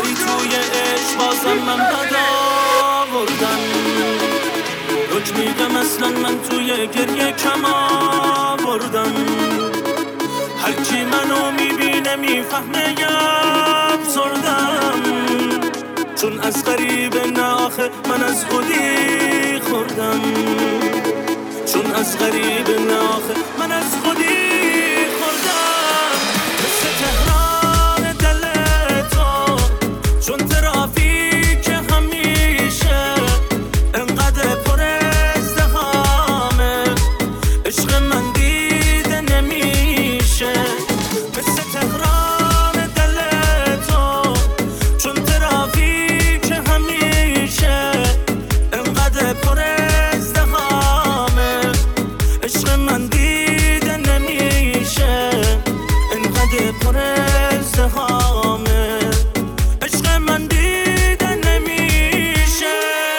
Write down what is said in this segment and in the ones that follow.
ولی توی عشق بازم من بد آوردم. رک میگم اصلا من توی گریه کم آوردم. هرکی منو میبینه میفهمه افسردم، چون از غریبه نه آخه من از خودی خوردم. چون از غریبه نه آخه من از خودی خوردم. مثل تهران دل تو، چون ترافیک همیشه انقدر پر ازدحامه، عشق من دیده نمیشه. مثل تهران دل تو، چون ترافیک همیشه انقدر پر ازدحامه، عشق من دیده نمیشه. انقدر پر ازدحامه، عشق من دیده نمیشه.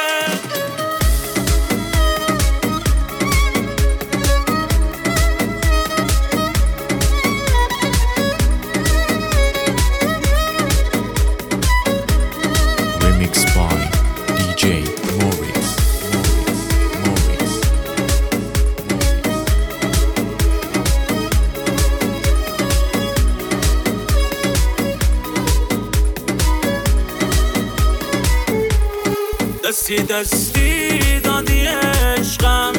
Remix by DJ Morris. دستی دستی دادی عشقم،